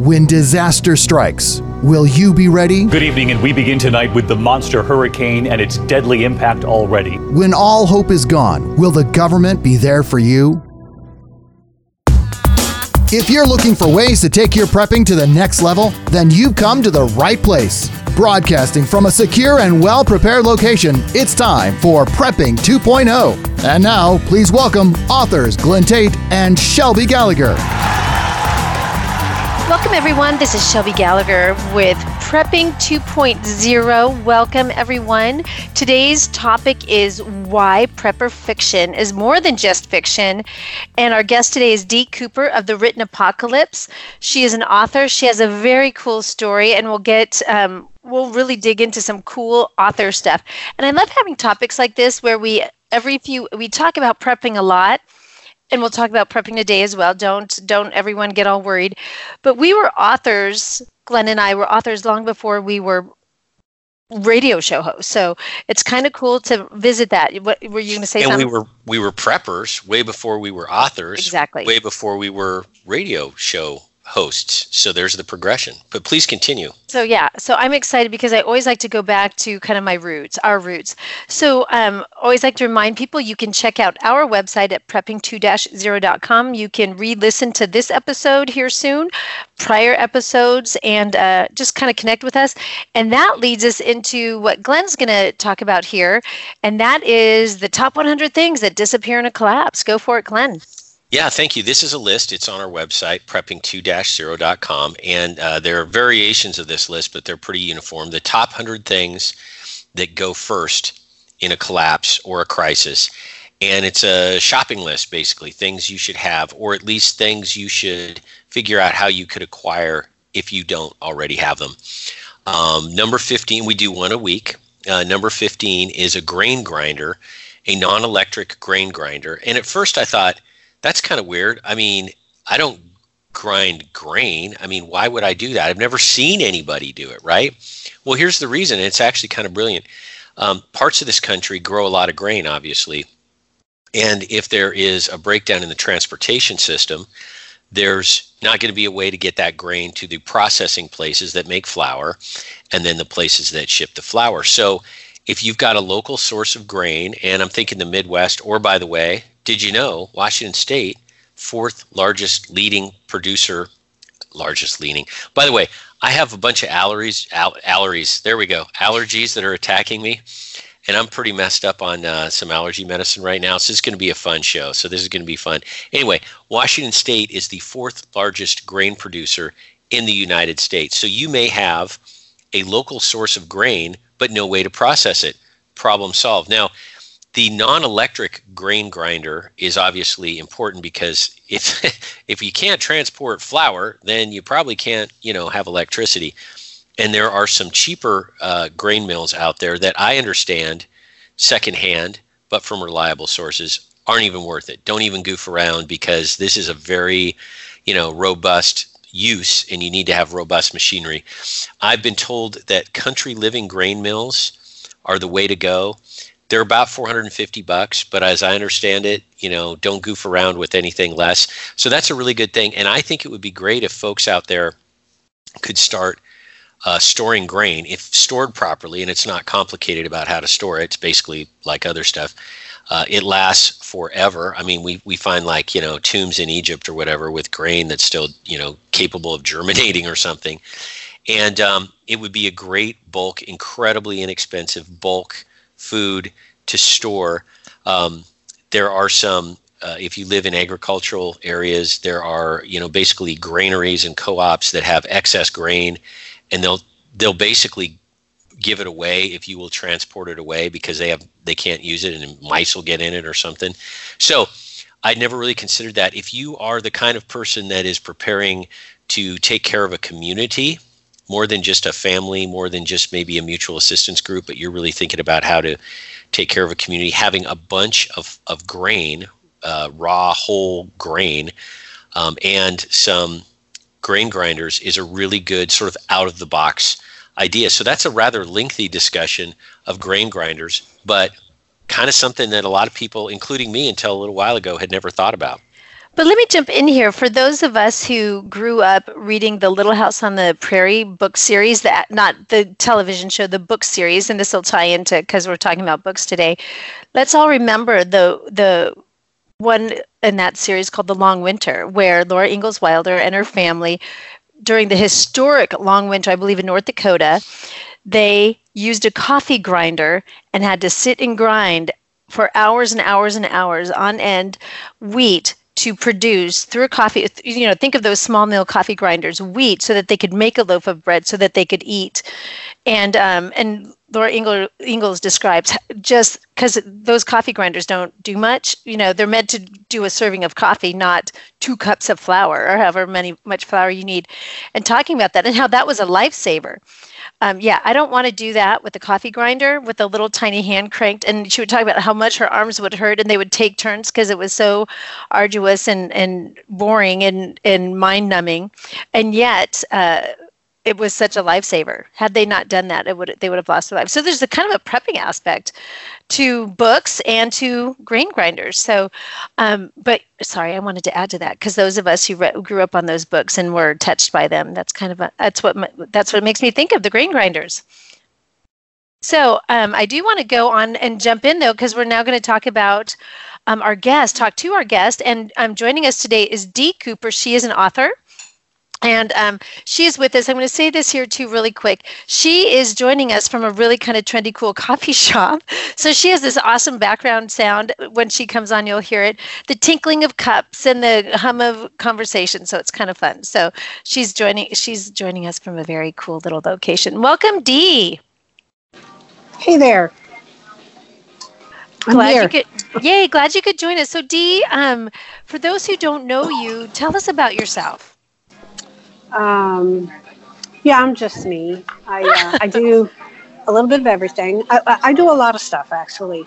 When disaster strikes, will you be ready? Good evening, and we begin tonight with the monster hurricane and its deadly impact already. When all hope is gone, will the government be there for you? If you're looking for ways to take your prepping to the next level, then you've come to the right place. Broadcasting from a secure and well-prepared location, it's time for Prepping 2.0. And now, please welcome authors Glenn Tate and Shelby Gallagher. Welcome, everyone. This is Shelby Gallagher with Prepping 2.0. Welcome, everyone. Today's topic is why prepper fiction is more than just fiction. And our guest today is Dee Cooper of The Written Apocalypse. She is an author. She has a very cool story, and we'll really dig into some cool author stuff. And I love having topics like this where we talk about prepping a lot. And we'll talk about prepping today as well. Don't everyone get all worried. But we were authors, Glenn and I were authors long before we were radio show hosts. So it's kind of cool to visit that. What were you going to say? And something? we were preppers way before we were authors. Exactly. Way before we were radio show hosts. So there's the progression. But please continue. So I'm excited because I always like to go back to kind of my roots, our roots. So always like to remind people you can check out our website at prepping2-0.com. You can re-listen to this episode here soon, prior episodes, and just kind of connect with us. And that leads us into what Glenn's going to talk about here, and that is the top 100 things that disappear in a collapse. Go for it, Glenn. Yeah, thank you. This is a list. It's on our website, prepping2-0.com, and there are variations of this list, but they're pretty uniform. The top 100 things that go first in a collapse or a crisis, and it's a shopping list, basically, things you should have, or at least things you should figure out how you could acquire if you don't already have them. Number 15, we do one a week. Number 15 is a grain grinder, a non-electric grain grinder, and at first I thought, that's kind of weird. I mean, I don't grind grain. I mean, why would I do that? I've never seen anybody do it, right? Well, here's the reason. It's actually kind of brilliant. Parts of this country grow a lot of grain, obviously. And if there is a breakdown in the transportation system, there's not going to be a way to get that grain to the processing places that make flour and then the places that ship the flour. So if you've got a local source of grain, and I'm thinking the Midwest, or by the way, did you know Washington State, fourth largest leading producer, by the way, I have a bunch of allergies. There we go. Allergies that are attacking me. And I'm pretty messed up on some allergy medicine right now. So this is going to be a fun show. So this is going to be fun. Anyway, Washington State is the fourth largest grain producer in the United States. So you may have a local source of grain, but no way to process it. Problem solved. Now, the non-electric grain grinder is obviously important because if you can't transport flour, then you probably can't, have electricity. And there are some cheaper grain mills out there that I understand secondhand, but from reliable sources, aren't even worth it. Don't even goof around because this is a very, robust use, and you need to have robust machinery. I've been told that country living grain mills are the way to go. They're about $450, but as I understand it, don't goof around with anything less. So that's a really good thing. And I think it would be great if folks out there could start storing grain, if stored properly, and it's not complicated about how to store it. It's basically like other stuff. It lasts forever. I mean, we find tombs in Egypt or whatever with grain that's still, capable of germinating or something. And it would be a great bulk, incredibly inexpensive bulk food to store. There are some, if you live in agricultural areas, there are, basically granaries and co-ops that have excess grain, and they'll basically give it away if you will transport it away because they can't use it and mice will get in it or something. So I'd never really considered that. If you are the kind of person that is preparing to take care of a community, more than just a family, more than just maybe a mutual assistance group, but you're really thinking about how to take care of a community, having a bunch of grain, raw, whole grain, and some grain grinders is a really good sort of out-of-the-box idea. So that's a rather lengthy discussion of grain grinders, but kind of something that a lot of people, including me until a little while ago, had never thought about. But let me jump in here. For those of us who grew up reading the Little House on the Prairie book series, that not the television show, the book series, and this will tie into, because we're talking about books today. Let's all remember the one in that series called The Long Winter, where Laura Ingalls Wilder and her family, during the historic long winter, I believe in North Dakota, they used a coffee grinder and had to sit and grind for hours and hours and hours on end wheat to produce through a coffee, think of those small mill coffee grinders, wheat, so that they could make a loaf of bread so that they could eat. And Laura Ingalls describes, just because those coffee grinders don't do much, they're meant to do a serving of coffee, not 2 cups of flour or however much flour you need. And talking about that and how that was a lifesaver. I don't want to do that with the coffee grinder with a little tiny hand cranked. And she would talk about how much her arms would hurt, and they would take turns because it was so arduous and boring and mind numbing. And yet, it was such a lifesaver. Had they not done that, they would have lost their lives. So there's a kind of a prepping aspect to books and to grain grinders. So, but sorry, I wanted to add to that, because those of us who grew up on those books and were touched by them, that's what makes me think of the grain grinders. So I do want to go on and jump in though, because we're now going to talk about talk to our guest, and joining us today is Dee Cooper. She is an author. And she is with us. I'm going to say this here too really quick. She is joining us from a really kind of trendy, cool coffee shop. So she has this awesome background sound. When she comes on, you'll hear it. The tinkling of cups and the hum of conversation. So it's kind of fun. So she's joining us from a very cool little location. Welcome, Dee. Hey there. Glad you could join us. So Dee, for those who don't know you, tell us about yourself. I'm just me. I do a little bit of everything. I do a lot of stuff, actually.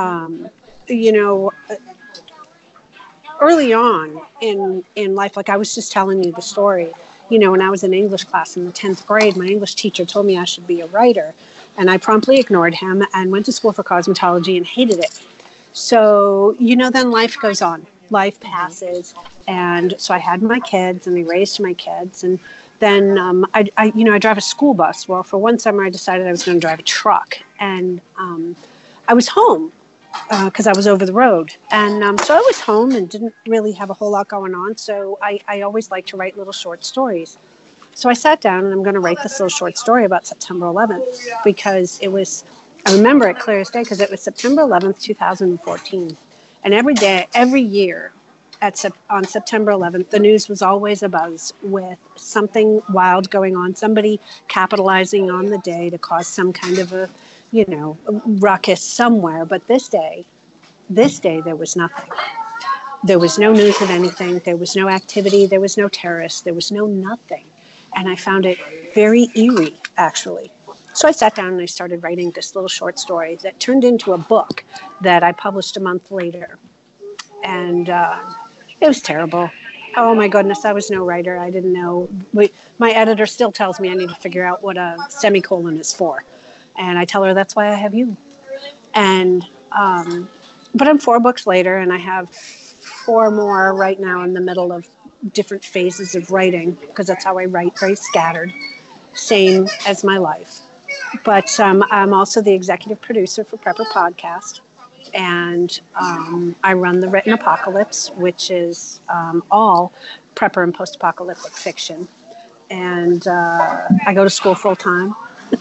Early on in life, like I was just telling you the story, when I was in English class in the 10th grade, my English teacher told me I should be a writer, and I promptly ignored him and went to school for cosmetology and hated it. So, then life goes on. Life passes, and so I had my kids, and I raised my kids, and then I drive a school bus. Well, for one summer, I decided I was going to drive a truck, and I was home because I was over the road, and so I was home and didn't really have a whole lot going on. So I always like to write little short stories. So I sat down, and I'm going to write this little short story about September 11th because I remember it clear as day because it was September 11th, 2014. And every year on September 11th, the news was always abuzz with something wild going on, somebody capitalizing on the day to cause some kind of a ruckus somewhere. But this day, there was nothing. There was no news of anything. There was no activity. There was no terrorists. There was no nothing. And I found it very eerie, actually. So I sat down and I started writing this little short story that turned into a book that I published a month later. And it was terrible. Oh, my goodness, I was no writer. I didn't know. My editor still tells me I need to figure out what a semicolon is for. And I tell her that's why I have you. And but I'm 4 books later, and I have 4 more right now in the middle of different phases of writing, because that's how I write, very scattered, same as my life. But I'm also the executive producer for Prepper Podcast, and I run The Written Apocalypse, which is all prepper and post-apocalyptic fiction. And I go to school full-time.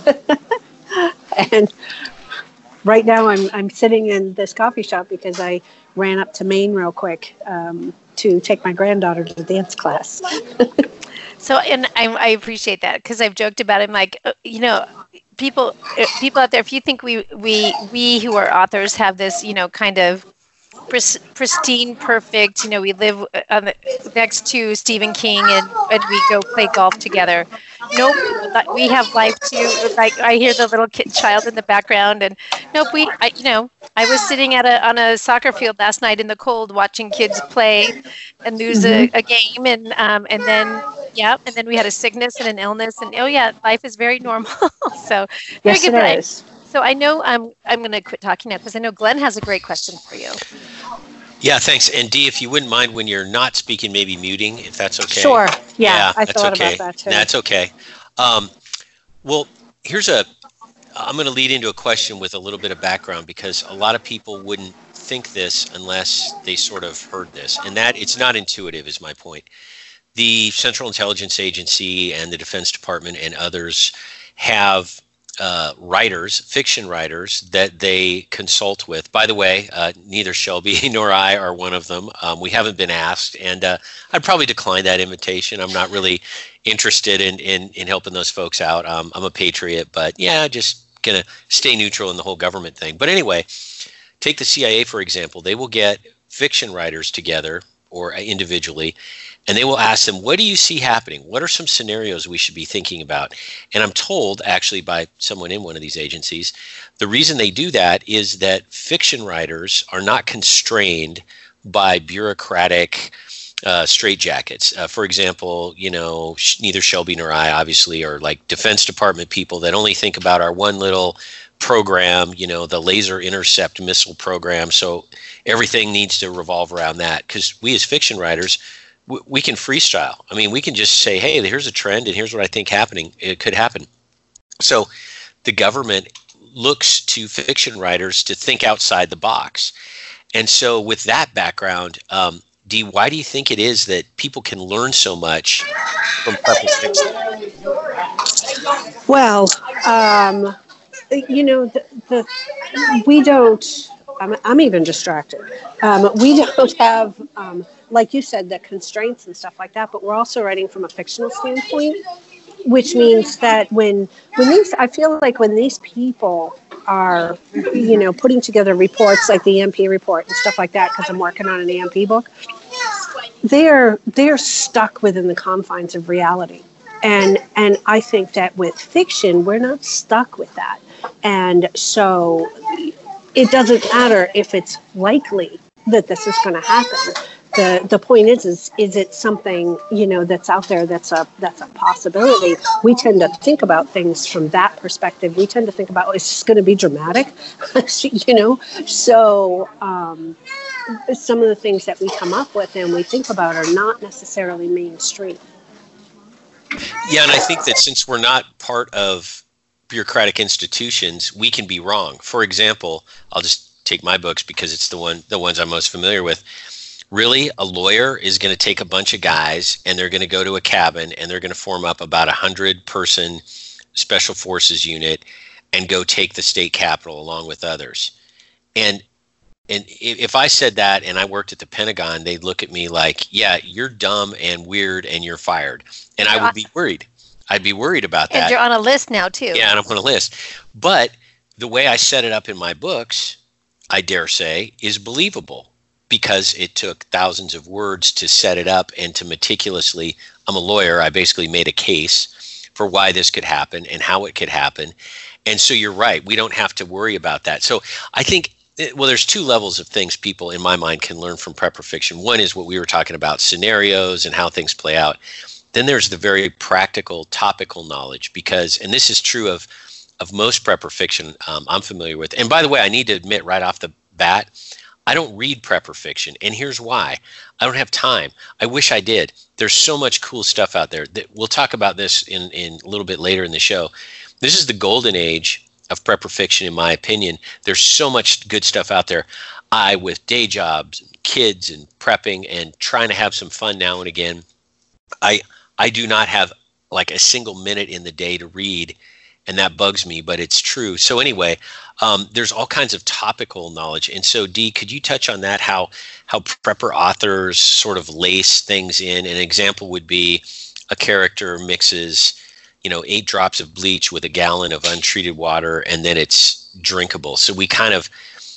And right now I'm sitting in this coffee shop because I ran up to Maine real quick to take my granddaughter to the dance class. So, and I appreciate that, because I've joked about it. I'm like, people out there, if you think we who are authors have this, kind of pristine, perfect, we live next to Stephen King and we go play golf together. Nope, we have life too. Like, I hear the little child in the background, and nope, I was sitting on a soccer field last night in the cold watching kids play and lose a game, and then we had a sickness and an illness, and life is very normal. So very yes, good. It is. So I know I'm going to quit talking now because I know Glenn has a great question for you. Yeah, thanks. And Dee, if you wouldn't mind when you're not speaking, maybe muting, if that's okay. Sure. Yeah, I that's thought okay. about that too. That's okay. Well, I'm going to lead into a question with a little bit of background, because a lot of people wouldn't think this unless they sort of heard this, and that it's not intuitive is my point. The Central Intelligence Agency and the Defense Department and others have writers, fiction writers, that they consult with. By the way, neither Shelby nor I are one of them. We haven't been asked, and I'd probably decline that invitation. I'm not really interested in helping those folks out. I'm a patriot, but yeah, just going to stay neutral in the whole government thing. But anyway, take the CIA, for example. They will get fiction writers together or individually, and they will ask them, what do you see happening? What are some scenarios we should be thinking about? And I'm told, actually, by someone in one of these agencies, the reason they do that is that fiction writers are not constrained by bureaucratic straitjackets. For example, neither Shelby nor I obviously are like Defense Department people that only think about our one little program, the laser intercept missile program. So everything needs to revolve around that, because we as fiction writers, we can freestyle. I mean, we can just say, hey, here's a trend and here's what I think it could happen. So the government looks to fiction writers to think outside the box. And so with that background, Dee, why do you think it is that people can learn so much from prepper fiction? Well, we don't. I'm even distracted. We don't have, like you said, the constraints and stuff like that. But we're also writing from a fictional standpoint, which means that I feel like when these people are, putting together reports like the EMP report and stuff like that, because I'm working on an EMP book, they're stuck within the confines of reality. And I think that with fiction, we're not stuck with that. And so it doesn't matter if it's likely that this is going to happen. The point is it something, that's out there that's a possibility? We tend to think about things from that perspective. We tend to think about, is this going to be dramatic? So some of the things that we come up with and we think about are not necessarily mainstream. Yeah, and I think that since we're not part of bureaucratic institutions, we can be wrong. For example, I'll just take my books because it's the ones I'm most familiar with. Really, a lawyer is going to take a bunch of guys and they're going to go to a cabin and they're going to form up about 100-person special forces unit and go take the state capitol along with others. And if I said that and I worked at the Pentagon, they'd look at me like, yeah, you're dumb and weird and you're fired. And I would be worried. I'd be worried about that. And you're on a list now, too. Yeah, and I'm on a list. But the way I set it up in my books, I dare say, is believable, because it took thousands of words to set it up and to meticulously, I'm a lawyer, I basically made a case for why this could happen and how it could happen. And so you're right, we don't have to worry about that. So I think, there's two levels of things people, in my mind, can learn from prepper fiction. One is what we were talking about, scenarios and how things play out. Then there's the very practical, topical knowledge, because, and this is true of most prepper fiction I'm familiar with. And by the way, I need to admit right off the bat, I don't read prepper fiction, and here's why. I don't have time. I wish I did. There's so much cool stuff out there. We'll talk about this in a little bit later in the show. This is the golden age of prepper fiction, in my opinion. There's so much good stuff out there. With day jobs, kids, and prepping, and trying to have some fun now and again, I do not have like a single minute in the day to read, and that bugs me, but it's true. So anyway, there's all kinds of topical knowledge. And so, Dee, could you touch on that, how prepper authors sort of lace things in? An example would be a character mixes 8 drops of bleach with a gallon of untreated water, and then it's drinkable. So we kind of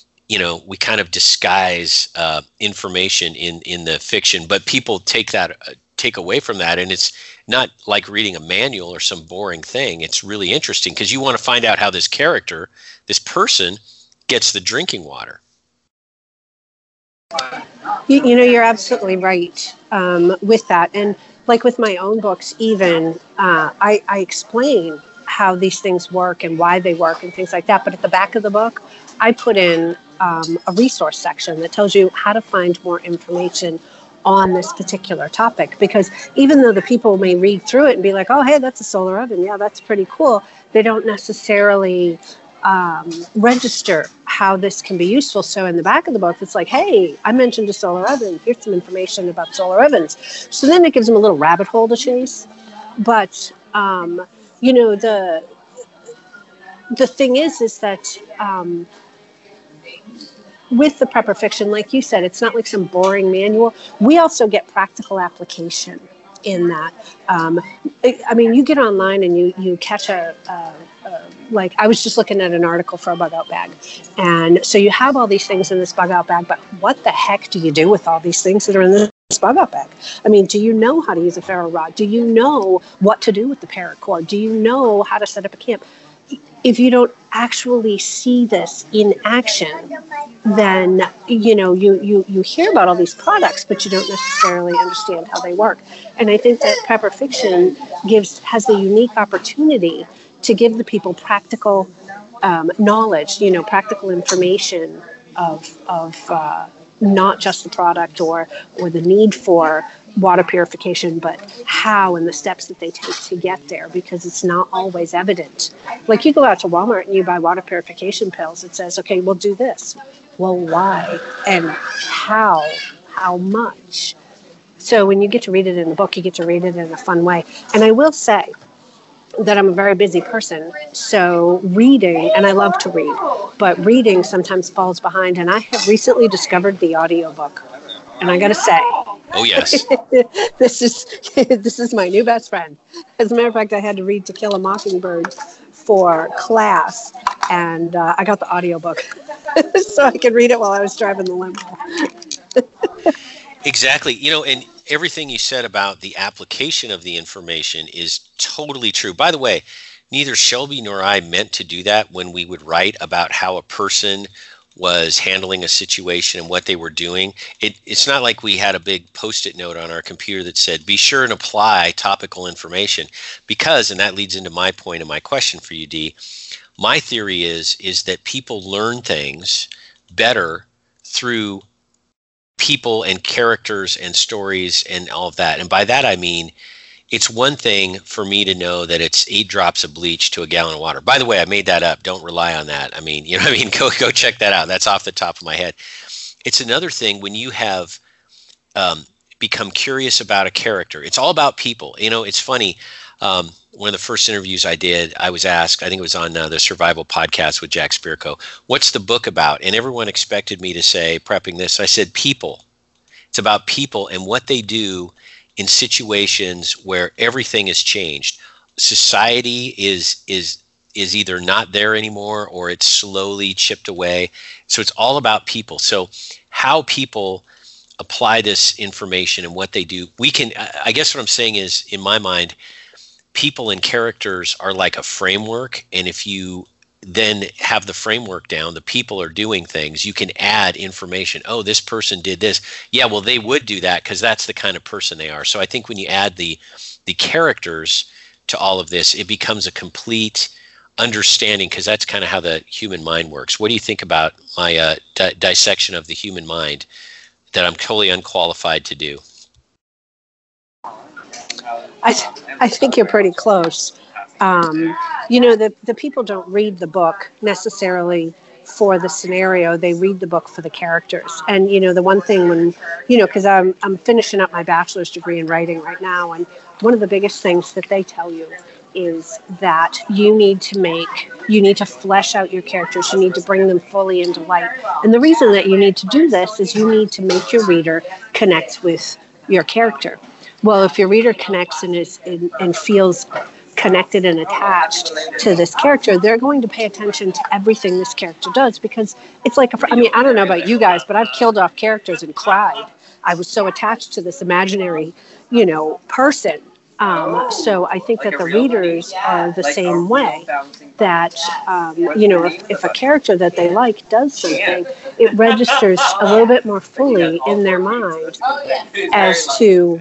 disguise information in the fiction, but people take away from that, and it's not like reading a manual or some boring thing. It's really interesting because you want to find out how this character, this person, gets the drinking water. You're absolutely right with that. And like with my own books, even I explain how these things work and why they work and things like that. But at the back of the book, I put in a resource section that tells you how to find more information on this particular topic. Because even though the people may read through it and be like, oh, hey, that's a solar oven. Yeah, that's pretty cool. They don't necessarily register how this can be useful. So in the back of the book, it's like, hey, I mentioned a solar oven. Here's some information about solar ovens. So then it gives them a little rabbit hole to chase. But, you know, the thing is that with the prepper fiction, like you said, it's not like some boring manual. We also get practical application in that. I mean, you get online and you catch like I was just looking at an article for a bug out bag. And so you have all these things in this bug out bag, but what the heck do you do with all these things that are in this bug out bag? I mean, do you know how to use a ferro rod? Do you know what to do with the paracord? Do you know how to set up a camp? If you don't actually see this in action, then, you know, you hear about all these products, but you don't necessarily understand how they work. And I think that prepper fiction has the unique opportunity to give the people practical knowledge, you know, practical information of not just the product or the need for water purification, but how and the steps that they take to get there, because it's not always evident. Like you go out to Walmart and you buy water purification pills. It says, okay, we'll do this. Well, why and how much? So when you get to read it in the book, you get to read it in a fun way. And I will say that I'm a very busy person. So reading, and I love to read, but reading sometimes falls behind. And I have recently discovered the audiobook. And I got to say, oh yes, this is my new best friend. As a matter of fact, I had to read To Kill a Mockingbird for class, and I got the audiobook so I could read it while I was driving the limo. Exactly. You know, and everything you said about the application of the information is totally true. By the way, neither Shelby nor I meant to do that when we would write about how a person was handling a situation and what they were doing. It's not like we had a big Post-it note on our computer that said, be sure and apply topical information, because, and that leads into my point and my question for you, Dee, my theory is that people learn things better through people and characters and stories and all of that. And by that, I mean, it's one thing for me to know that it's 8 drops of bleach to a gallon of water. By the way, I made that up. Don't rely on that. I mean, you know what I mean? Go check that out. That's off the top of my head. It's another thing when you have become curious about a character. It's all about people. You know, it's funny. One of the first interviews I did, I was asked, I think it was on the Survival Podcast with Jack Spirko, what's the book about? And everyone expected me to say, prepping this, I said, people. It's about people and what they do in situations where everything has changed. Society is either not there anymore or it's slowly chipped away. So it's all about people. So how people apply this information and what they do, we can, I guess what I'm saying is, in my mind, people and characters are like a framework. And if you then have the framework down, the people are doing things, you can add information. Oh, this person did this. Yeah, well, they would do that because that's the kind of person they are. So I think when you add the characters to all of this, it becomes a complete understanding, because that's kind of how the human mind works. What do you think about my dissection of the human mind that I'm totally unqualified to do? I think you're pretty close. You know, the people don't read the book necessarily for the scenario. They read the book for the characters. And, you know, the one thing when, you know, because I'm finishing up my bachelor's degree in writing right now, and one of the biggest things that they tell you is that you need to flesh out your characters. You need to bring them fully into light. And the reason that you need to do this is you need to make your reader connect with your character. Well, if your reader connects and feels connected and attached to this character, they're going to pay attention to everything this character does, because it's like, I mean, I don't know about you guys, but I've killed off characters and cried. I was so attached to this imaginary, you know, person. So I think that the readers are the same way, that, you know, if a character that they like does something, it registers a little bit more fully in their mind as to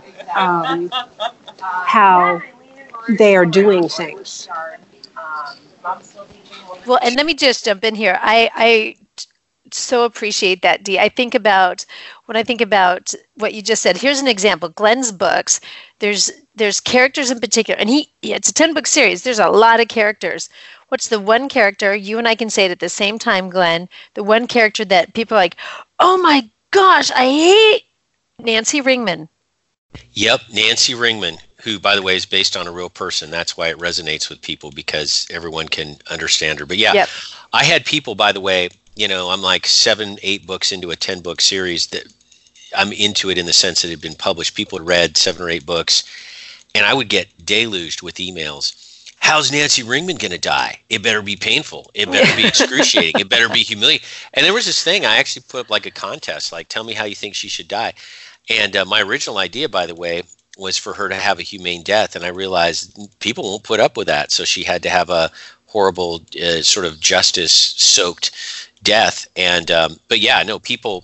how they are doing things. Well, and let me just jump in here. I so appreciate that, Dee. When I think about what you just said, here's an example. Glenn's books, there's characters in particular, and it's a 10-book series. There's a lot of characters. What's the one character, you and I can say it at the same time, Glenn, the one character that people are like, oh my gosh, I hate Nancy Ringman. Yep, Nancy Ringman, who, by the way, is based on a real person. That's why it resonates with people, because everyone can understand her. But yeah, yep. I had people, by the way, I'm like 7-8 books into a 10-book series that I'm into it in the sense that it had been published. People had read 7 or 8 books, and I would get deluged with emails. How's Nancy Ringman going to die? It better be painful. It better be excruciating. It better be humiliating. And there was this thing, I actually put up like a contest, like, tell me how you think she should die. And my original idea, by the way, was for her to have a humane death. And I realized people won't put up with that. So she had to have a horrible sort of justice-soaked death. And but yeah, no, people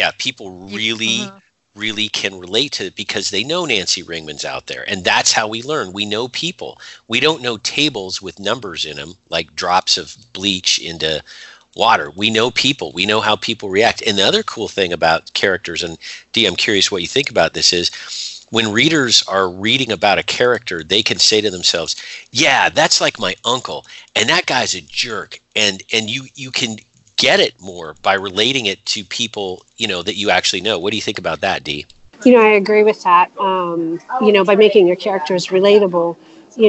really can relate to it because they know Nancy Ringman's out there. And that's how we learn. We know people. We don't know tables with numbers in them, like drops of bleach into water. We know people. We know how people react. And the other cool thing about characters, and Dee, I'm curious what you think about this, is when readers are reading about a character, they can say to themselves, yeah, that's like my uncle, and that guy's a jerk. And you can get it more by relating it to people, that you actually know. What do you think about that, Dee? I agree with that. By making your characters relatable,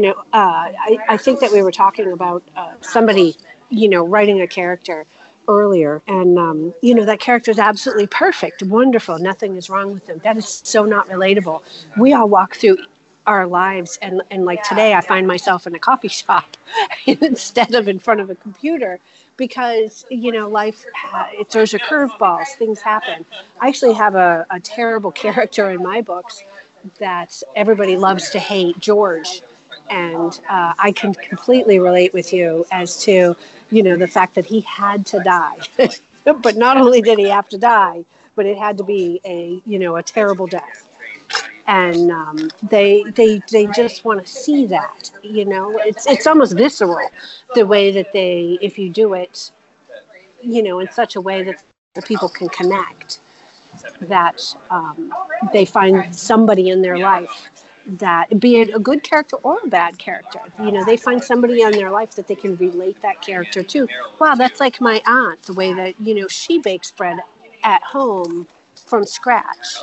I think that we were talking about somebody, writing a character earlier, and that character is absolutely perfect, wonderful, nothing is wrong with them. That is so not relatable. We all walk through our lives, and like today I find myself in a coffee shop instead of in front of a computer, because life it throws you curveballs, things happen. I actually have a terrible character in my books that everybody loves to hate, George. And I can completely relate with you as to, the fact that he had to die. But not only did he have to die, but it had to be a terrible death. And they just want to see that, It's almost visceral, the way that if you do it, in such a way that the people can connect, that they find somebody in their life, that be it a good character or a bad character, they find somebody in their life that they can relate that character to. Wow, that's like my aunt, the way that, she bakes bread at home from scratch,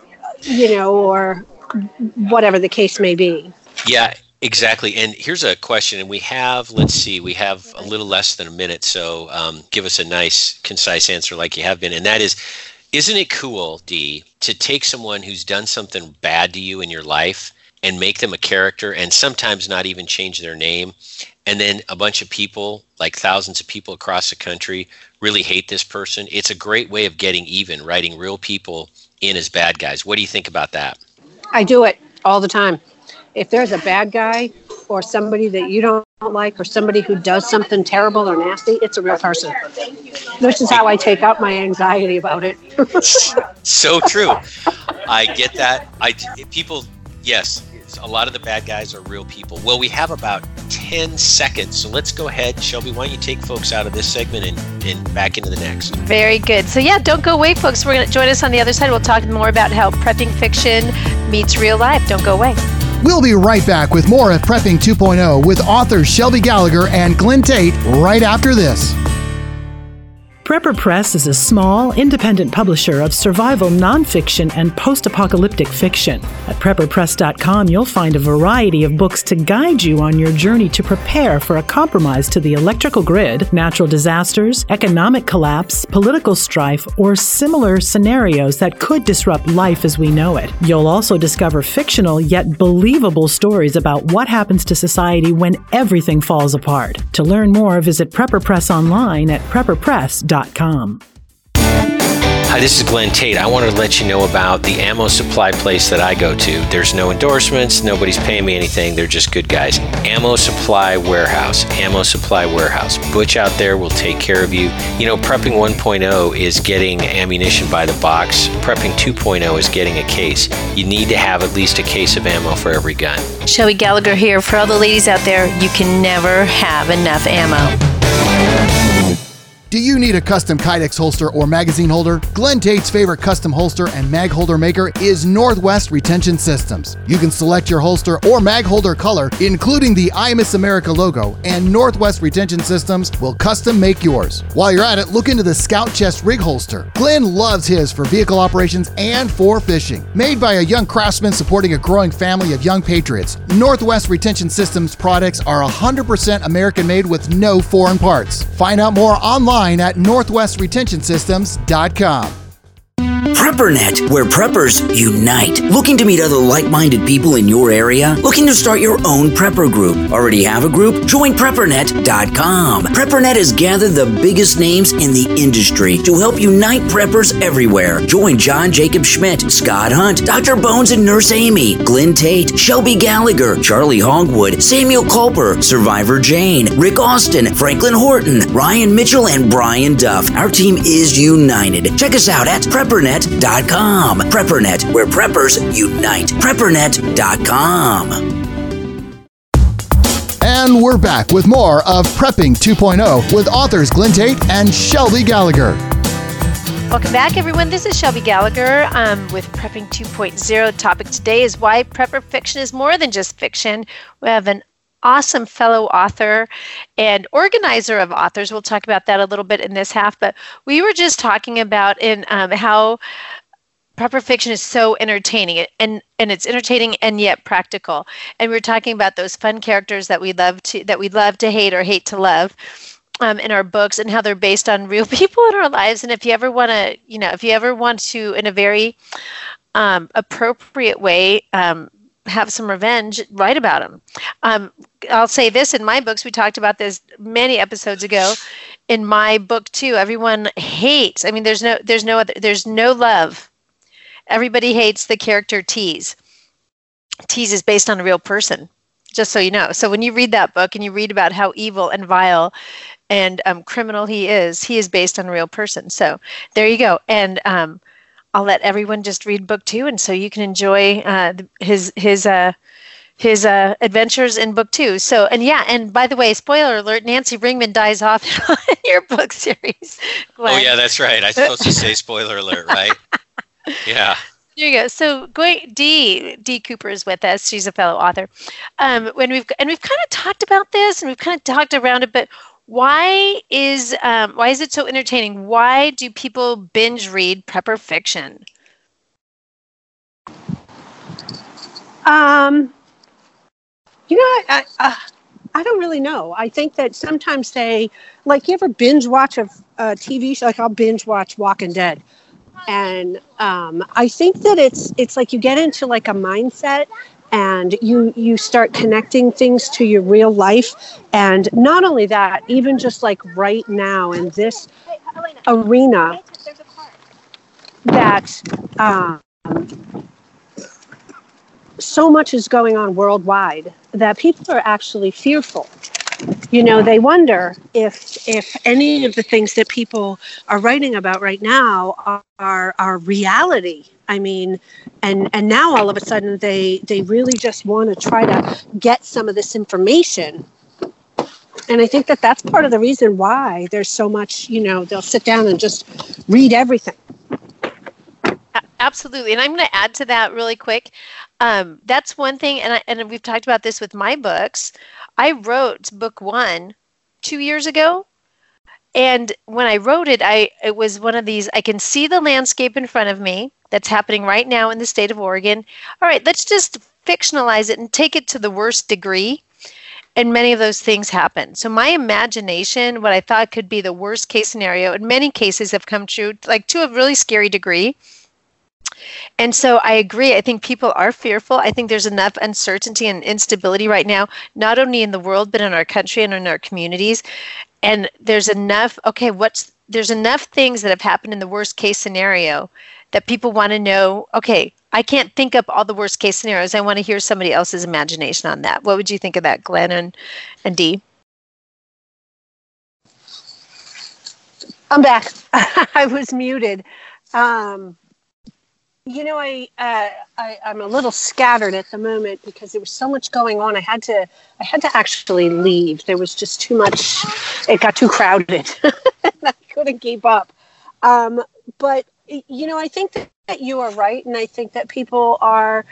or whatever the case may be. Yeah, exactly. And here's a question, and we have a little less than a minute, so give us a nice, concise answer like you have been, and that is, isn't it cool, Dee, to take someone who's done something bad to you in your life and make them a character, and sometimes not even change their name, and then a bunch of people, like thousands of people across the country, really hate this person? It's a great way of getting even, writing real people in as bad guys. What do you think about that? I do it all the time. If there's a bad guy or somebody that you don't like, or somebody who does something terrible or nasty, it's a real person. This is how I take out my anxiety about it. So true. I get that. Yes, a lot of the bad guys are real people. Well, we have about 10 seconds, so let's go ahead. Shelby, why don't you take folks out of this segment and back into the next? Very good. So yeah, don't go away, folks. We're going to join us on the other side. We'll talk more about how prepping fiction meets real life. Don't go away. We'll be right back with more of Prepping 2.0 with authors Shelby Gallagher and Glenn Tate right after this. Prepper Press is a small, independent publisher of survival nonfiction and post-apocalyptic fiction. At prepperpress.com, you'll find a variety of books to guide you on your journey to prepare for a compromise to the electrical grid, natural disasters, economic collapse, political strife, or similar scenarios that could disrupt life as we know it. You'll also discover fictional yet believable stories about what happens to society when everything falls apart. To learn more, visit Prepper Press online at prepperpress.com. Hi, this is Glenn Tate. I wanted to let you know about the ammo supply place that I go to. There's no endorsements. Nobody's paying me anything. They're just good guys. Ammo Supply Warehouse. Ammo Supply Warehouse. Butch out there will take care of you. Prepping 1.0 is getting ammunition by the box. Prepping 2.0 is getting a case. You need to have at least a case of ammo for every gun. Shelby Gallagher here. For all the ladies out there, you can never have enough ammo. Do you need a custom Kydex holster or magazine holder? Glenn Tate's favorite custom holster and mag holder maker is Northwest Retention Systems. You can select your holster or mag holder color, including the I Miss America logo, and Northwest Retention Systems will custom make yours. While you're at it, look into the Scout Chest rig holster. Glenn loves his for vehicle operations and for fishing. Made by a young craftsman supporting a growing family of young patriots, Northwest Retention Systems products are 100% American made with no foreign parts. Find out more online at northwestretentionsystems.com. PrepperNet, where preppers unite. Looking to meet other like-minded people in your area? Looking to start your own prepper group? Already have a group? Join PrepperNet.com. PrepperNet has gathered the biggest names in the industry to help unite preppers everywhere. Join John Jacob Schmidt, Scott Hunt, Dr. Bones and Nurse Amy, Glenn Tate, Shelby Gallagher, Charlie Hogwood, Samuel Culper, Survivor Jane, Rick Austin, Franklin Horton, Ryan Mitchell, and Brian Duff. Our team is united. Check us out at PrepperNet.com. PrepperNet, where preppers unite. PrepperNet.com. And we're back with more of Prepping 2.0 with authors Glenn Tate and Shelby Gallagher. Welcome back, everyone. This is Shelby Gallagher with Prepping 2.0. The topic today is why prepper fiction is more than just fiction. We have an awesome fellow author and organizer of authors. We'll talk about that a little bit in this half, but we were just talking about how prepper fiction is so entertaining, and it's entertaining and yet practical. And we were talking about those fun characters that we love to hate or hate to love in our books, and how they're based on real people in our lives. And if you ever want to, in a very appropriate way, have some revenge, write about them. I'll say this, in my books, we talked about this many episodes ago. In my book too, everyone hates. I mean, there's no love. Everybody hates the character Tease. Tease is based on a real person, just so you know. So when you read that book and you read about how evil and vile and criminal he is based on a real person. So there you go. And I'll let everyone just read book 2, and so you can enjoy his adventures in book 2. So, and by the way, spoiler alert: Nancy Ringman dies off in your book series. Glenn. Oh yeah, that's right. I'm supposed to say spoiler alert, right? Yeah. There you go. So Dee Cooper is with us. She's a fellow author. When we've kind of talked about this, and we've kind of talked around it, but why is it so entertaining? Why do people binge read prepper fiction? I don't really know. I think that sometimes you ever binge watch a TV show? Like, I'll binge watch Walking Dead. And I think that it's like you get into like a mindset, and you start connecting things to your real life. And not only that, even just like right now in this arena, that so much is going on worldwide that people are actually fearful. They wonder if any of the things that people are writing about right now are reality. I mean, and now all of a sudden they really just want to try to get some of this information. And I think that that's part of the reason why there's so much, they'll sit down and just read everything. Absolutely. And I'm going to add to that really quick. That's one thing. And we've talked about this with my books. I wrote book 1 2 years ago. And when I wrote it, it was one of these, I can see the landscape in front of me that's happening right now in the state of Oregon. All right, let's just fictionalize it and take it to the worst degree. And many of those things happen. So my imagination, what I thought could be the worst case scenario, in many cases have come true, like to a really scary degree. And so I agree. I think people are fearful. I think there's enough uncertainty and instability right now, not only in the world, but in our country and in our communities. And there's enough, there's enough things that have happened in the worst case scenario that people want to know, okay, I can't think up all the worst case scenarios. I want to hear somebody else's imagination on that. What would you think of that, Glenn and Dee? I'm back. I was muted. I'm a little scattered at the moment because there was so much going on. I had to actually leave. There was just too much. It got too crowded. I couldn't keep up. But, you know, I think that you are right. And I think that people are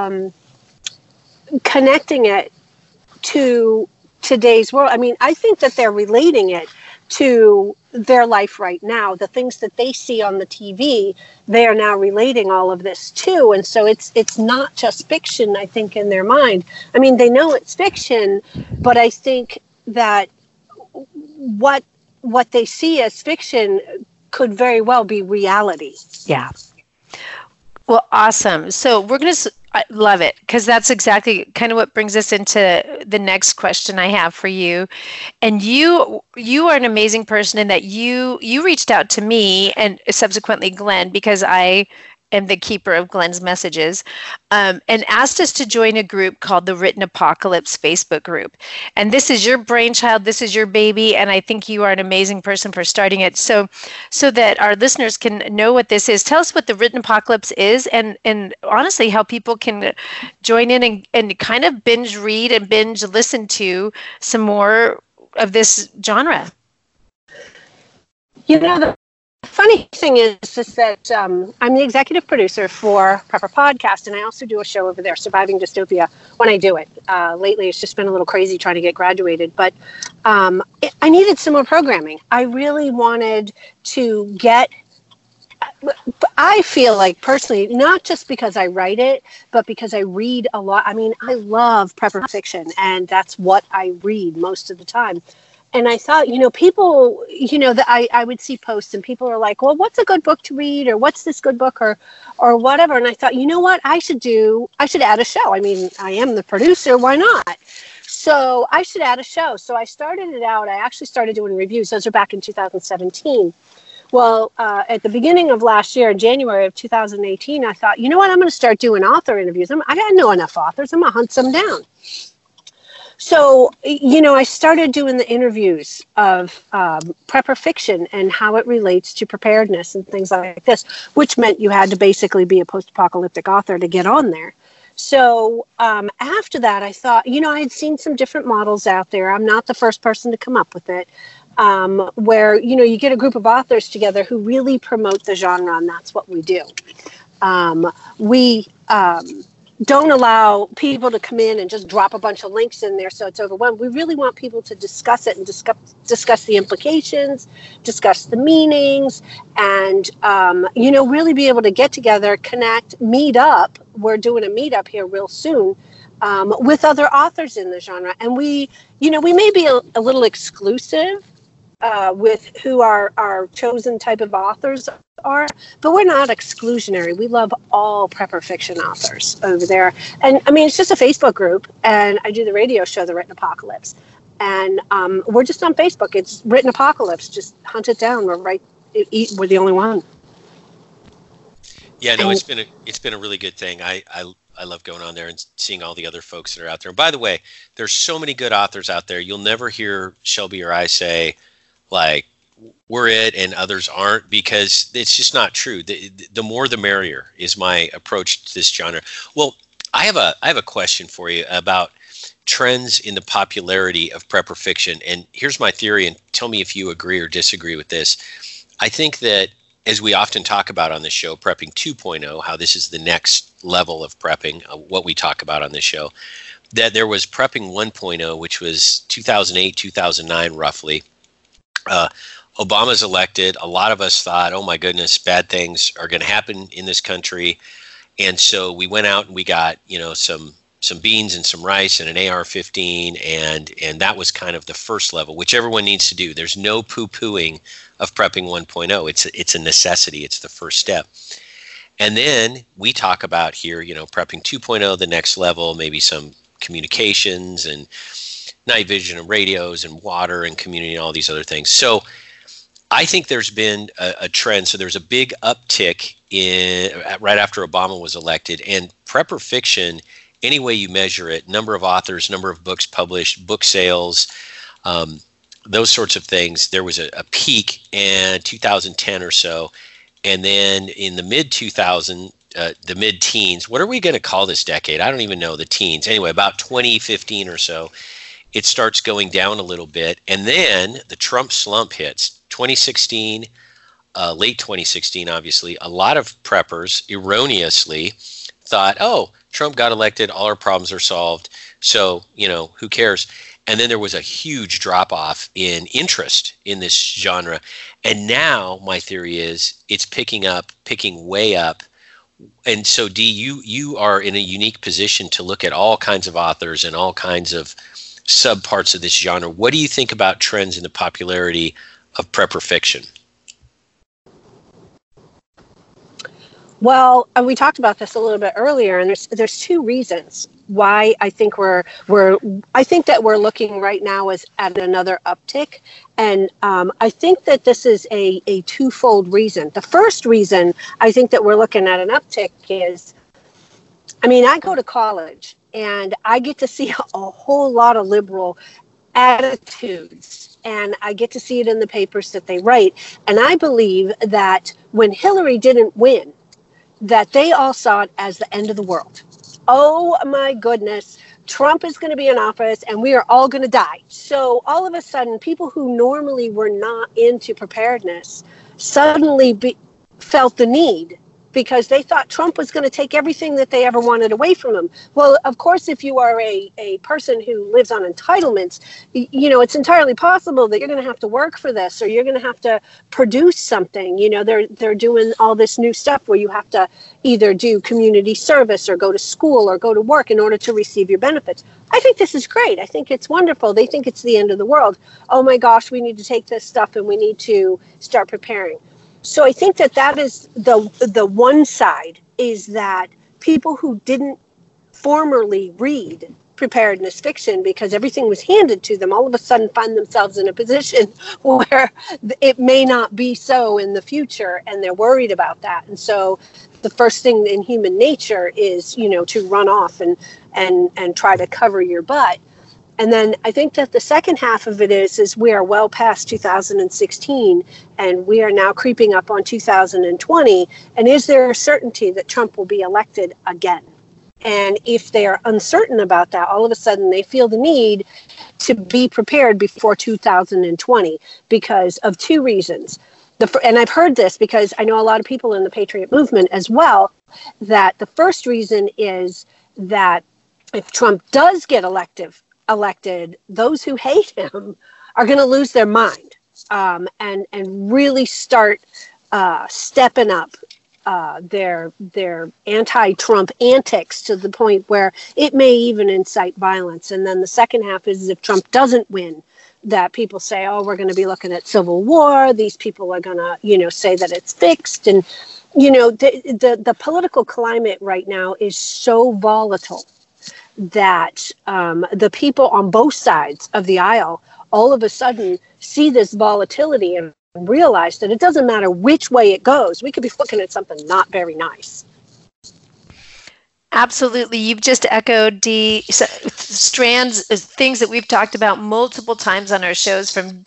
connecting it to today's world. I mean, I think that they're relating it to their life right now. The things that they see on the TV, they are now relating all of this to. And so it's not just fiction, I think, in their mind. I mean, they know it's fiction, but I think that what they see as fiction could very well be reality. Yeah. Well, awesome. So we're going to, I love it, because that's exactly kind of what brings us into the next question I have for you. And you are an amazing person in that you reached out to me and subsequently Glenn, because I am the keeper of Glenn's messages, and asked us to join a group called the Written Apocalypse Facebook group. And this is your brainchild, this is your baby, and I think you are an amazing person for starting it. So that our listeners can know what this is, tell us what the Written Apocalypse is, and honestly how people can join in and kind of binge read and binge listen to some more of this genre. You know, the funny thing is that I'm the executive producer for Prepper Podcast, and I also do a show over there, Surviving Dystopia, when I do it. Lately, it's just been a little crazy trying to get graduated, but I needed some more programming. I really wanted to get, I feel like personally, not just because I write it, but because I read a lot. I mean, I love prepper fiction, and that's what I read most of the time. And I thought, you know, people, you know, that I would see posts and people are like, well, what's a good book to read, or what's this good book, or whatever. And I thought, you know what, I should add a show. I mean, I am the producer. Why not? So I should add a show. So I started it out. I actually started doing reviews. Those are back in 2017. Well, at the beginning of last year, in January of 2018, I thought, you know what, I'm going to start doing author interviews. I got to know enough authors. I'm going to hunt some down. So, you know, I started doing the interviews of prepper fiction and how it relates to preparedness and things like this, which meant you had to basically be a post-apocalyptic author to get on there. So after that, I thought, you know, I had seen some different models out there. I'm not the first person to come up with it, where, you know, you get a group of authors together who really promote the genre, and that's what we do. We don't allow people to come in and just drop a bunch of links in there so it's overwhelmed. We really want people to discuss it and discuss the implications, discuss the meanings, and, you know, really be able to get together, connect, meet up. We're doing a meetup here real soon with other authors in the genre. And we, you know, we may be a little exclusive with who our chosen type of authors are, but we're not exclusionary. We love all prepper fiction authors over there. And I mean, it's just a Facebook group, and I do the radio show, The Written Apocalypse. And we're just on Facebook. It's Written Apocalypse. Just hunt it down. We're the only one. Yeah, no, it's been a really good thing. I love going on there and seeing all the other folks that are out there. And by the way, there's so many good authors out there. You'll never hear Shelby or I say, like, we're it and others aren't, because it's just not true. The more the merrier is my approach to this genre. Well, I have a question for you about trends in the popularity of prepper fiction. And here's my theory, and tell me if you agree or disagree with this. I think that, as we often talk about on this show, Prepping 2.0, how this is the next level of prepping, what we talk about on this show, that there was Prepping 1.0, which was 2008, 2009, roughly. Obama's elected. A lot of us thought, oh my goodness, bad things are going to happen in this country. And so we went out and we got, you know, some beans and some rice and an AR-15, and that was kind of the first level, which everyone needs to do. There's no poo-pooing of Prepping 1.0. It's a necessity. It's the first step. And then we talk about here, you know, Prepping 2.0, the next level, maybe some communications and night vision and radios and water and community and all these other things. So I think there's been a trend. So there's a big uptick right after Obama was elected, and prepper fiction, any way you measure it, number of authors, number of books published, book sales, those sorts of things. There was a peak in 2010 or so. And then in the mid-2000s, the mid-teens, what are we going to call this decade? I don't even know, the teens. Anyway, about 2015 or so, it starts going down a little bit. And then the Trump slump hits 2016, late 2016, obviously, a lot of preppers erroneously thought, oh, Trump got elected, all our problems are solved, so, who cares? And then there was a huge drop-off in interest in this genre. And now my theory is it's picking way up. And so, Dee, you are in a unique position to look at all kinds of authors and all kinds of subparts of this genre. What do you think about trends in the popularity of prepper fiction? Well, we talked about this a little bit earlier, and there's two reasons why I think I think that we're looking right now as at another uptick, and I think that this is a twofold reason. The first reason I think that we're looking at an uptick is, I go to college and I get to see a whole lot of liberal attitudes, and I get to see it in the papers that they write, and I believe that when Hillary didn't win, that they all saw it as the end of the world. Oh my goodness, Trump is going to be in office and we are all going to die. So all of a sudden, people who normally were not into preparedness suddenly felt the need, because they thought Trump was going to take everything that they ever wanted away from them. Well, of course, if you are a person who lives on entitlements, it's entirely possible that you're going to have to work for this, or you're going to have to produce something. They're doing all this new stuff where you have to either do community service or go to school or go to work in order to receive your benefits. I think this is great. I think it's wonderful. They think it's the end of the world. Oh my gosh, we need to take this stuff and we need to start preparing. So I think that is the one side, is that people who didn't formerly read preparedness fiction because everything was handed to them, all of a sudden find themselves in a position where it may not be so in the future, and they're worried about that. And so the first thing in human nature is, to run off and try to cover your butt. And then I think that the second half of it is we are well past 2016, and we are now creeping up on 2020. And is there a certainty that Trump will be elected again? And if they are uncertain about that, all of a sudden they feel the need to be prepared before 2020 because of two reasons. And I've heard this because I know a lot of people in the Patriot movement as well, that the first reason is that if Trump does get elected, those who hate him are going to lose their mind and really start stepping up their anti-Trump antics to the point where it may even incite violence. And then the second half is if Trump doesn't win, that people say, oh, we're going to be looking at civil war. These people are going to, say that it's fixed. And, the political climate right now is so volatile that the people on both sides of the aisle all of a sudden see this volatility and realize that it doesn't matter which way it goes. We could be looking at something not very nice. Absolutely. You've just echoed the strands, things that we've talked about multiple times on our shows from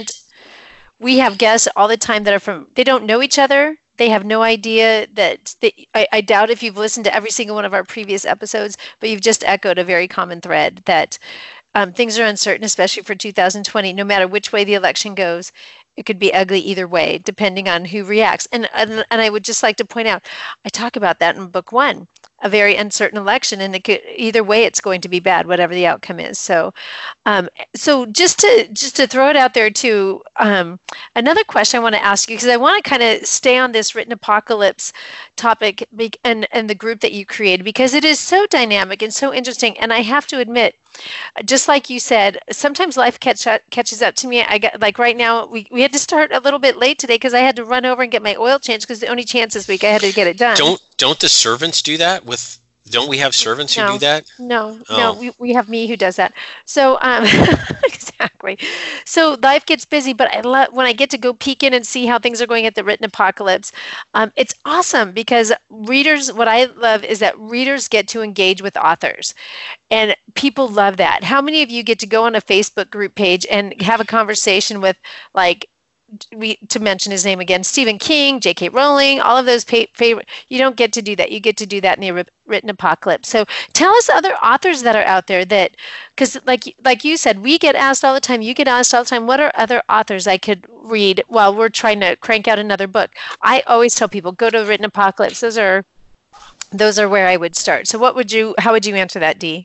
we have guests all the time that are they don't know each other. They have no idea that I doubt if you've listened to every single one of our previous episodes, but you've just echoed a very common thread that things are uncertain, especially for 2020. No matter which way the election goes, it could be ugly either way, depending on who reacts. And I would just like to point out, I talk about that in book 1. A very uncertain election, and either way, it's going to be bad, whatever the outcome is. So, so just to throw it out there too, another question I want to ask you, because I want to kind of stay on this written apocalypse topic and the group that you created, because it is so dynamic and so interesting. And I have to admit, just like you said, sometimes life catches up to me. I got, like right now, we had to start a little bit late today because I had to run over and get my oil changed because the only chance this week I had to get it done. Don't the servants do that? Don't we have servants who do that? No, we have me who does that. So exactly. So life gets busy, but I love when I get to go peek in and see how things are going at the Written Apocalypse. It's awesome because what I love is that readers get to engage with authors, and people love that. How many of you get to go on a Facebook group page and have a conversation with like to mention his name again, Stephen King, J.K. Rowling, all of those favorite. You don't get to do that. You get to do that in the written apocalypse. So tell us other authors that are out there that, because like you said, we get asked all the time. You get asked all the time. What are other authors I could read while we're trying to crank out another book? I always tell people, go to the written apocalypse. Those are where I would start. So how would you answer that, Dee?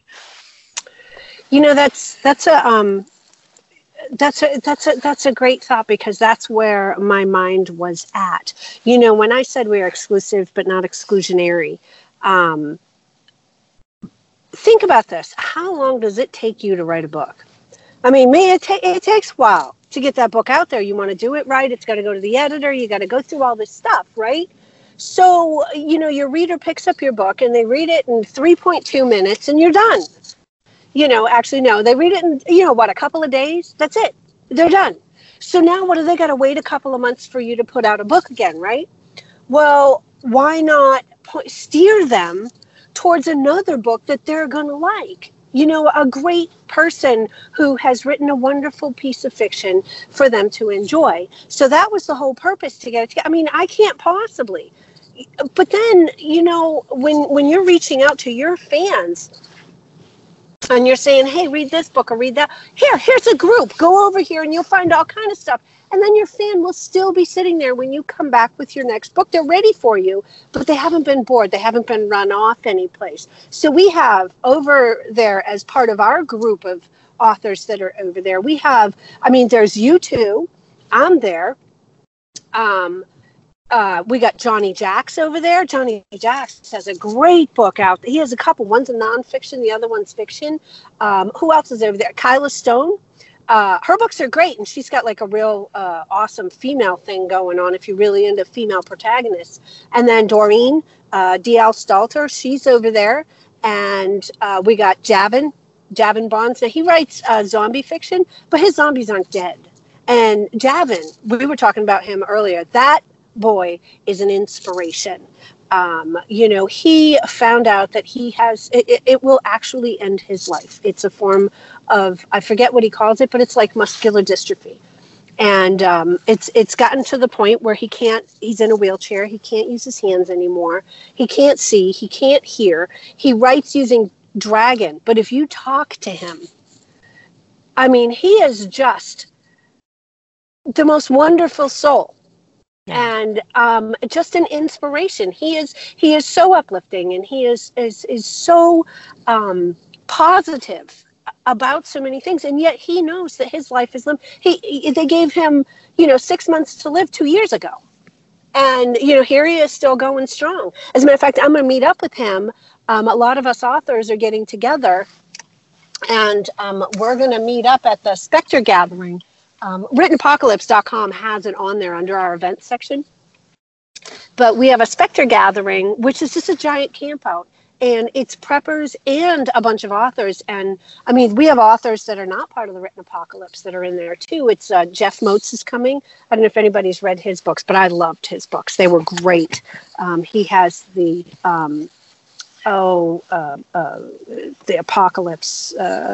That's a great thought, because that's where my mind was at. When I said we are exclusive but not exclusionary, think about this. How long does it take you to write a book? I mean, it takes a while to get that book out there. You want to do it right. It's got to go to the editor. You got to go through all this stuff, right? So, your reader picks up your book and they read it in 3.2 minutes and you're done. Actually, no, they read it in, a couple of days. That's it. They're done. So now what do they got to wait a couple of months for you to put out a book again, right? Well, why not steer them towards another book that they're going to like? A great person who has written a wonderful piece of fiction for them to enjoy. So that was the whole purpose to get it together. I mean, I can't possibly. But then, when you're reaching out to your fans, and you're saying, hey, read this book or read that. Here's a group. Go over here and you'll find all kind of stuff. And then your fan will still be sitting there when you come back with your next book. They're ready for you, but they haven't been bored. They haven't been run off anyplace. So we have over there, as part of our group of authors that are over there, there's you two. I'm there. We got Johnny Jacks over there. Johnny Jacks has a great book out. He has a couple. One's a nonfiction, the other one's fiction. Who else is over there? Kyla Stone. Her books are great, and she's got like a real awesome female thing going on if you're really into female protagonists. And then Doreen, D.L. Stalter, she's over there. And we got Javin Bonds. Now, he writes zombie fiction, but his zombies aren't dead. And Javin, we were talking about him earlier. That boy is an inspiration. He found out that he has, it will actually end his life. It's a form of, I forget what he calls it, but it's like muscular dystrophy. And it's gotten to the point where he's in a wheelchair. He can't use his hands anymore. He can't see. He can't hear. He writes using Dragon. But if you talk to him, I mean, he is just the most wonderful soul. And just an inspiration. He is so uplifting, and he is so positive about so many things, and yet he knows that his life is they gave him 6 months to live 2 years ago, and here he is still going strong. As a matter of fact, I'm going to meet up with him. A lot of us authors are getting together, and we're going to meet up at the Spectre Gathering. WrittenApocalypse.com has it on there under our events section. But we have a Spectre Gathering, which is just a giant campout. And it's preppers and a bunch of authors. And, I mean, we have authors that are not part of the Written Apocalypse that are in there, too. It's Jeff Moats is coming. I don't know if anybody's read his books, but I loved his books. They were great. He has the Apocalypse.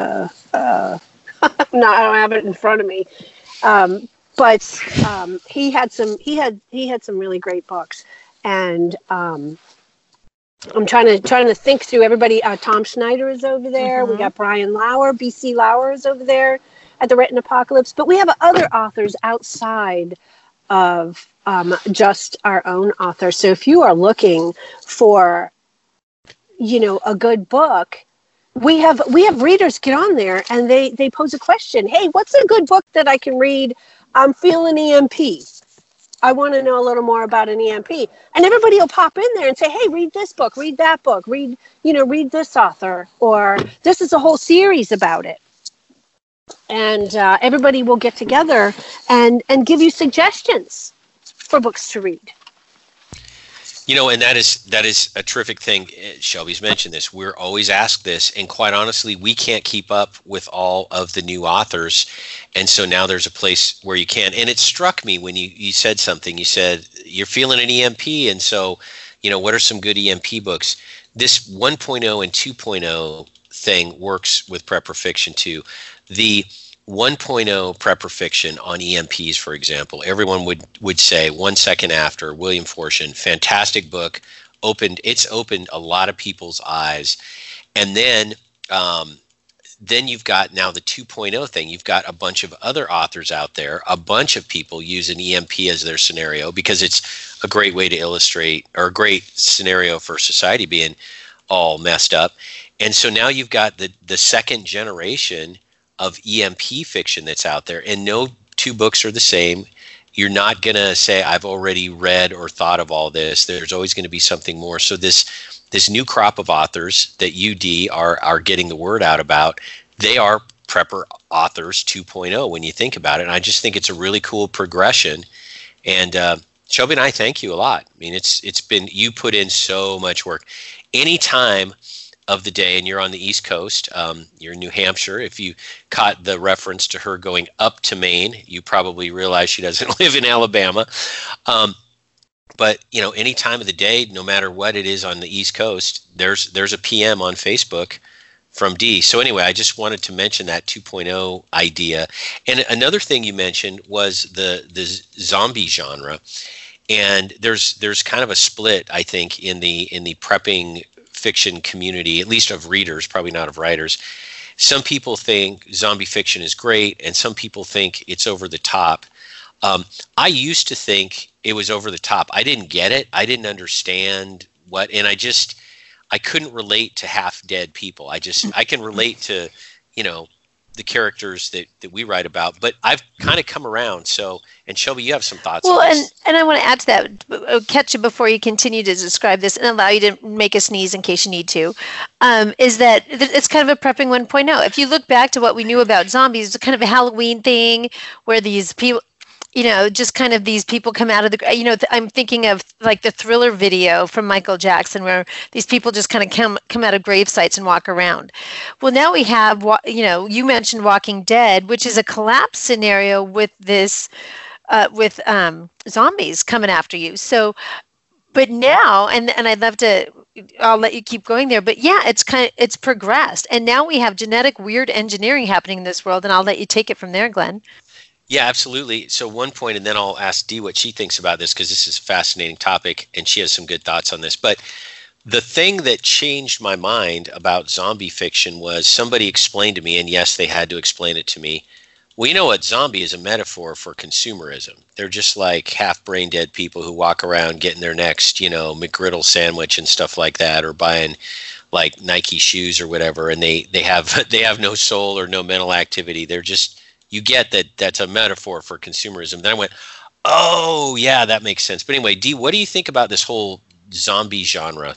No, I don't have it in front of me. But he had some really great books, and I'm trying to think through everybody. Tom Schneider is over there. We got Brian Lauer, BC Lauer is over there at the Written Apocalypse. But we have other authors outside of just our own authors. So if you are looking for, a good book, we have readers get on there and they pose a question. Hey, what's a good book that I can read? I'm feeling EMP. I want to know a little more about an EMP. And everybody will pop in there and say, hey, read this book, read that book, read this author, or this is a whole series about it. And everybody will get together and give you suggestions for books to read. And that is a terrific thing. Shelby's mentioned this. We're always asked this, and quite honestly, we can't keep up with all of the new authors. And so now there's a place where you can. And it struck me when you said something. You said you're feeling an EMP, and so what are some good EMP books? This 1.0 and 2.0 thing works with prepper fiction too. The 1.0 prepper fiction on EMPs, for example, everyone would say 1 second after, William Forstchen, fantastic book, opened a lot of people's eyes. And then you've got now the 2.0 thing. You've got a bunch of other authors out there, a bunch of people use an EMP as their scenario because it's a great way to illustrate, or a great scenario for society being all messed up. And so now you've got the second generation of EMP fiction that's out there, and no two books are the same. You're not going to say, I've already read or thought of all this. There's always going to be something more. So this new crop of authors that you, Dee, are getting the word out about, they are prepper authors 2.0 when you think about it. And I just think it's a really cool progression. And Shelby and I thank you a lot. I mean, it's been, you put in so much work. Any time of the day, and you're on the East Coast, you're in New Hampshire. If you caught the reference to her going up to Maine, you probably realize she doesn't live in Alabama. But any time of the day, no matter what it is on the East Coast, there's a PM on Facebook from Dee. So anyway, I just wanted to mention that 2.0 idea. And another thing you mentioned was the zombie genre. And there's kind of a split, I think, in the prepping fiction community, at least of readers, probably not of writers. Some people think zombie fiction is great, and some people think it's over the top. I used to think it was over the top. I didn't get it. I didn't understand and I couldn't relate to half dead people. I can relate to, the characters that we write about, but I've kind of come around. So, and Shelby, you have some thoughts on this. And I want to add to that, catch you before you continue to describe this and allow you to make a sneeze in case you need to, is that it's kind of a prepping 1.0. If you look back to what we knew about zombies, it's kind of a Halloween thing where these people, just kind of these people come out of the, I'm thinking of like the Thriller video from Michael Jackson where these people just kind of come out of grave sites and walk around. Well, now we have, you mentioned Walking Dead, which is a collapse scenario with this, with zombies coming after you. So, but now, and I'll let you keep going there, but yeah, it's progressed. And now we have genetic weird engineering happening in this world, and I'll let you take it from there, Glenn. Yeah, absolutely. So one point, and then I'll ask Dee what she thinks about this, because this is a fascinating topic, and she has some good thoughts on this. But the thing that changed my mind about zombie fiction was somebody explained to me, and yes, they had to explain it to me. Well, you know what? Zombie is a metaphor for consumerism. They're just like half brain dead people who walk around getting their next, McGriddle sandwich and stuff like that, or buying like Nike shoes or whatever, and they have no soul or no mental activity. They're just, you get that that's a metaphor for consumerism. Then I went, oh, yeah, that makes sense. But anyway, Dee, what do you think about this whole zombie genre?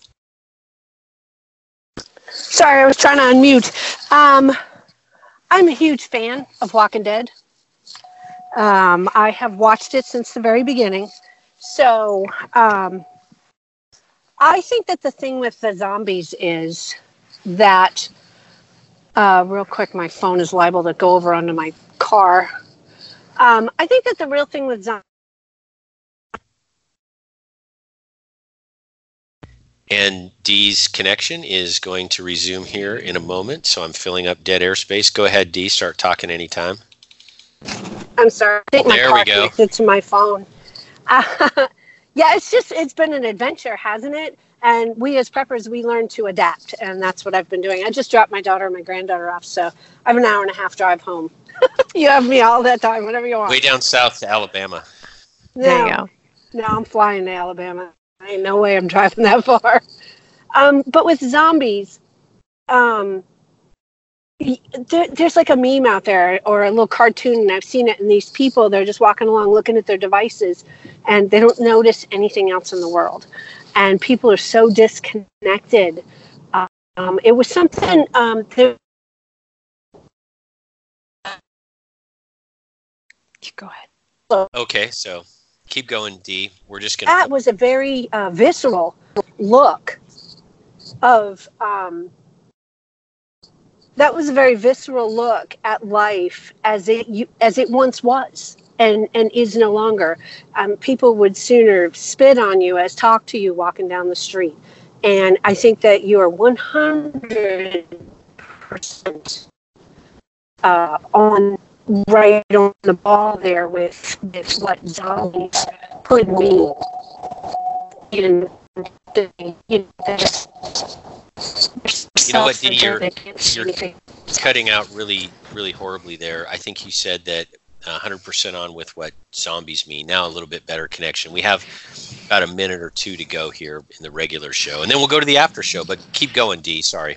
Sorry, I was trying to unmute. I'm a huge fan of Walking Dead. I have watched it since the very beginning. So I think that the thing with the zombies is that real quick, my phone is liable to go over onto my car. I think that the real thing with zombies. And Dee's connection is going to resume here in a moment, so I'm filling up dead airspace. Go ahead, Dee. Start talking anytime. I'm sorry. I think my there car we go. Connected to my phone. Yeah, it's been an adventure, hasn't it? And we as preppers, we learn to adapt, and that's what I've been doing. I just dropped my daughter and my granddaughter off, so I have an hour and a half drive home. You have me all that time, whatever you want. Way down south to Alabama. There you go. No, I'm flying to Alabama. Ain't no way I'm driving that far. But with zombies, there's like a meme out there or a little cartoon, and I've seen it, and these people, they're just walking along looking at their devices, and they don't notice anything else in the world. And people are so disconnected. It was something. Go ahead. Okay, so keep going, Dee. We're just going to... That was a very visceral look of... that was a very visceral look at life as it once was. And is no longer. People would sooner spit on you as talk to you walking down the street. And I think that you are 100% right on the ball there with what zombies could mean. You know what, Dee, you're cutting out really, really horribly there. I think you said that 100% on with what zombies mean. Now a little bit better connection. We have about a minute or two to go here in the regular show, and then we'll go to the after show. But keep going, Dee. Sorry.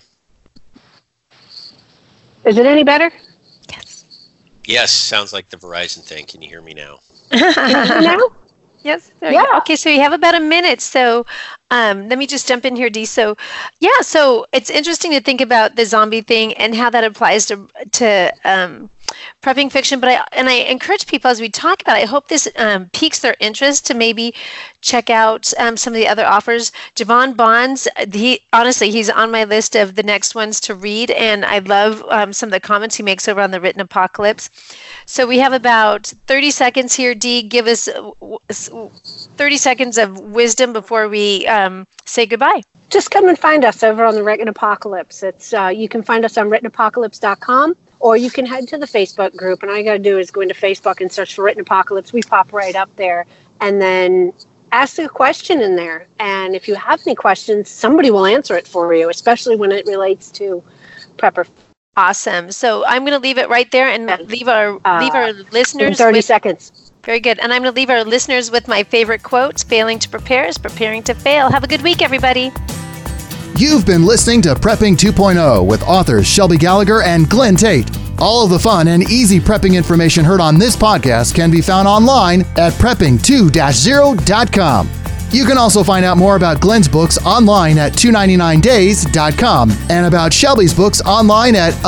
Is it any better? Yes, sounds like the Verizon thing. Can you hear me now? Now? Yes. Yeah. Okay, so we have about a minute. So let me just jump in here, Dee. So it's interesting to think about the zombie thing and how that applies to prepping fiction. But I encourage people as we talk about it, I hope this piques their interest to maybe check out some of the other offers. Javon Bonds, he's on my list of the next ones to read, and I love some of the comments he makes over on the Written Apocalypse. So we have about 30 seconds here. Dee, give us 30 seconds of wisdom before we say goodbye. Just come and find us over on the Written Apocalypse. It's you can find us on writtenapocalypse.com, or you can head to the Facebook group, and all you got to do is go into Facebook and search for Written Apocalypse. We pop right up there, and then ask a question in there. And if you have any questions, somebody will answer it for you, especially when it relates to prepper. Awesome. So I'm going to leave it right there and leave our listeners in 30 seconds. Very good. And I'm going to leave our listeners with my favorite quotes. Failing to prepare is preparing to fail. Have a good week, everybody. You've been listening to Prepping 2.0 with authors Shelby Gallagher and Glenn Tate. All of the fun and easy prepping information heard on this podcast can be found online at prepping2-0.com. You can also find out more about Glenn's books online at 299days.com and about Shelby's books online at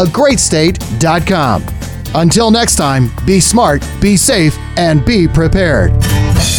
agreatstate.com. Until next time, be smart, be safe, and be prepared.